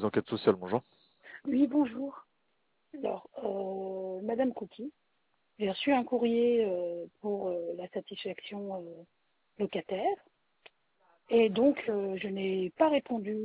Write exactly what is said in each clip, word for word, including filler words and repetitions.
enquêtes sociales, bonjour. Oui, bonjour. Alors, euh, Madame Couty, j'ai reçu un courrier euh, pour euh, la satisfaction euh, locataire et donc euh, je n'ai pas répondu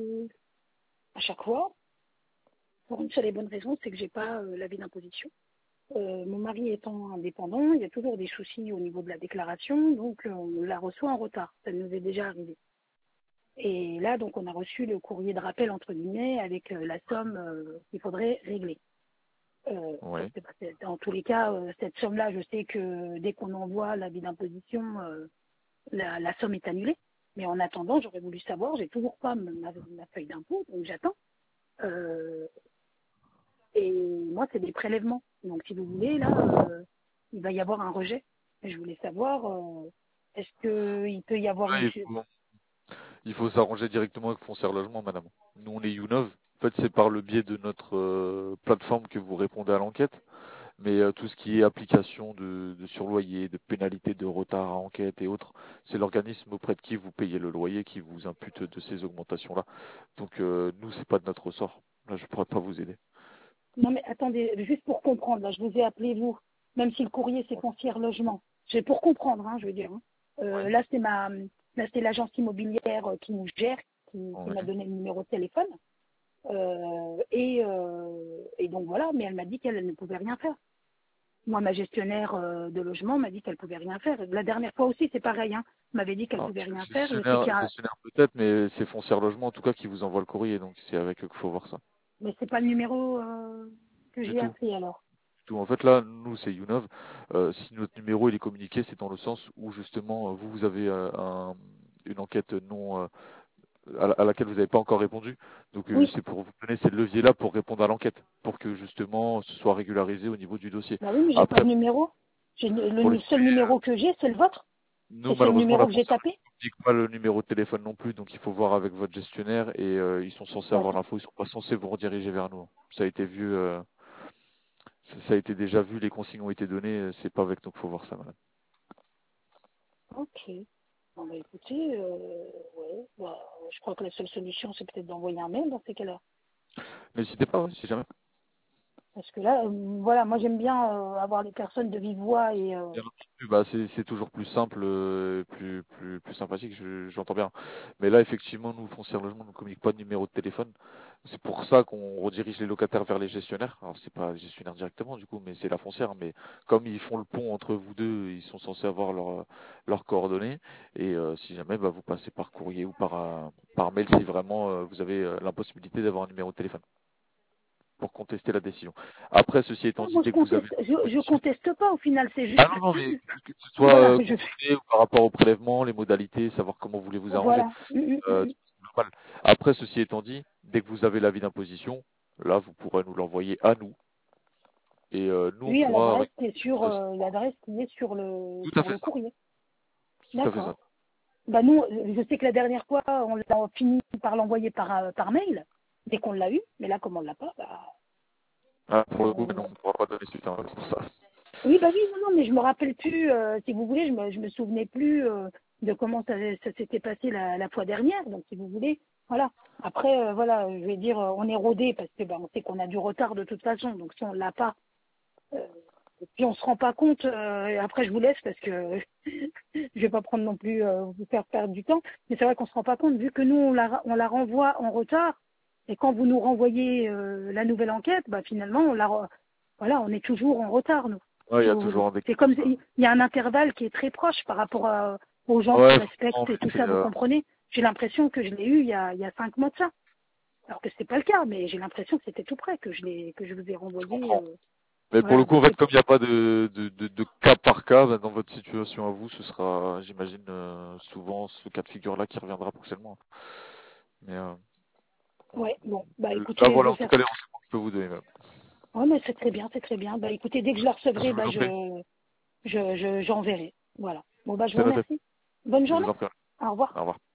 à chaque fois pour une seule et bonne raison, c'est que j'ai pas euh, l'avis d'imposition. Euh, mon mari étant indépendant, il y a toujours des soucis au niveau de la déclaration, donc euh, on la reçoit en retard. Ça nous est déjà arrivé. Et là, donc, on a reçu le courrier de rappel, entre guillemets, avec euh, la somme euh, qu'il faudrait régler. Euh, Oui. c'est pas- c'est- dans tous les cas, euh, cette somme-là, je sais que dès qu'on envoie l'avis d'imposition, euh, la, la somme est annulée. Mais en attendant, j'aurais voulu savoir, j'ai toujours pas ma, ma feuille d'impôt, donc j'attends. Euh, et moi, c'est des prélèvements. Donc, si vous voulez, là, euh, il va y avoir un rejet. Et je voulais savoir, euh, est-ce qu'il peut y avoir Ouais, une... il faut, il faut s'arranger directement avec Foncière Logement, madame. Nous, on est YouNov. En fait, c'est par le biais de notre euh, plateforme que vous répondez à l'enquête. Mais euh, tout ce qui est application de, de surloyer, de pénalité de retard à enquête et autres, c'est l'organisme auprès de qui vous payez le loyer qui vous impute de ces augmentations-là. Donc, euh, nous, c'est pas de notre ressort. Là, je pourrais pas vous aider. Non, mais attendez, juste pour comprendre, là, je vous ai appelé vous, même si le courrier c'est Foncière Logement. C'est pour comprendre, hein, je veux dire. Hein. Euh, Oui. là, c'est ma, là, c'est l'agence immobilière euh, qui nous gère, qui, qui Oui. m'a donné le numéro de téléphone. Euh, et, euh, et donc voilà, mais elle m'a dit qu'elle ne pouvait rien faire. Moi, ma gestionnaire euh, de logement m'a dit qu'elle pouvait rien faire. La dernière fois aussi, c'est pareil. Hein. Elle m'avait dit qu'elle Alors, pouvait rien faire. Je sais qu'il y gestionnaire, a, gestionnaire peut-être, mais c'est Foncière Logement en tout cas qui vous envoie le courrier, donc c'est avec eux qu'il faut voir ça. mais c'est pas le numéro euh, que Du j'ai tout. appelé alors. Du tout. En fait, là, nous, c'est YouNov. Euh, si notre numéro il est communiqué, c'est dans le sens où justement, euh, vous, vous avez euh, un- une enquête non euh, à, la- à laquelle vous n'avez pas encore répondu. Donc, euh, Oui, c'est pour vous donner ces leviers-là pour répondre à l'enquête, pour que justement ce soit régularisé au niveau du dossier. bah oui, mais j'ai pas Après, de numéro. J'ai le, pour le le seul numéro que j'ai, c'est le vôtre. nous, Et c'est le malheureusement, numéro la que j'ai foncière tapé. ne communique pas le numéro de téléphone non plus, donc il faut voir avec votre gestionnaire et euh, ils sont censés Bah, avoir l'info, ils sont pas censés vous rediriger vers nous. Ça a été vu, euh, ça, ça a été déjà vu, les consignes ont été données, euh, c'est pas avec nous qu'il faut voir ça, madame. ok. Bon, bah écoutez, euh, ouais, bah, je crois que la seule solution, c'est peut-être d'envoyer un mail dans ces cas-là. N'hésitez pas, ouais, si jamais. Parce que là, euh, voilà, moi j'aime bien euh, avoir des personnes de vive voix et euh, Bien entendu, bah c'est c'est toujours plus simple, euh, plus plus plus sympathique, je- j'entends bien. Mais là, effectivement, nous, Foncière Logement, ne communique pas de numéro de téléphone. C'est pour ça qu'on redirige les locataires vers les gestionnaires. Alors, c'est pas les gestionnaires directement, du coup, mais c'est la foncière. Mais comme ils font le pont entre vous deux, ils sont censés avoir leurs leurs coordonnées. Et euh, si jamais, bah, vous passez par courrier ou par euh, par mail, si vraiment euh, vous avez euh, l'impossibilité d'avoir un numéro de téléphone pour contester la décision. Après, ceci étant ah, dit, moi je dès que vous avez conteste, une je, je proposition. conteste pas au final, c'est Ah juste, non, non, mais que ce soit voilà, euh, je, concret ou par rapport au prélèvement, les modalités, savoir comment vous voulez vous arranger, voilà. Mm, mm, euh, mm. c'est normal. Après, ceci étant dit, dès que vous avez l'avis d'imposition, là, vous pourrez nous l'envoyer à nous et euh, nous, on Oui, à pourra l'adresse qui récupérer est ce sur dossier. euh, l'adresse qui est sur le Tout à sur fait le ça. courrier. Tout à fait ça. D'accord. Bah nous, je sais que la dernière fois, on l'a fini par l'envoyer par euh, par mail dès qu'on l'a eu, mais là, comme on l'a pas, bah, Ah, pour le coup, on, non, on ne pourra pas donner suite hein, c'est pour ça. oui, bah oui, non, non, mais je me rappelle plus, euh, si vous voulez, je me, je me souvenais plus euh, de comment ça, ça s'était passé la, la fois dernière. Donc, si vous voulez, voilà. Après, euh, voilà, je vais dire, euh, on est rodé parce que bah, on sait qu'on a du retard de toute façon. Donc, si on l'a pas, euh, et puis on se rend pas compte. Euh, et après, je vous laisse parce que je vais pas prendre non plus euh, vous faire perdre du temps. Mais c'est vrai qu'on se rend pas compte vu que nous on la, on la renvoie en retard. Et quand vous nous renvoyez euh, la nouvelle enquête, bah finalement on la, re- voilà, on est toujours en retard nous Ouais, il si y a vous voulez. toujours un C'est décalage. comme il y a un intervalle qui est très proche par rapport à- aux gens qui Ouais, franchement, respectent et mais tout c'est ça, vous euh, comprenez. J'ai l'impression que je l'ai eu il y a, il y a cinq mois de ça. Alors que c'est pas le cas, mais j'ai l'impression que c'était tout près, que je l'ai, que je vous ai je renvoyé. comprends. euh, Mais pour le voilà, coup, en donc fait, c'est comme il n'y a pas de, de, de, de cas par cas, bah, dans votre situation à vous, ce sera, j'imagine, euh, souvent ce cas de figure-là qui reviendra prochainement. Mais euh, ouais. Bon, bah là, écoutez, je voilà vais en tout faire. cas les renseignements que je peux vous donner. Même. Ouais, mais c'est très bien, c'est très bien. Bah écoutez, dès que je la Je recevrai, vous bah en prie. je, je, je, j'enverrai. Voilà. Bon bah je vous C'est noté. remercie. Bonne Je journée. vous en prie. Au revoir. Au revoir.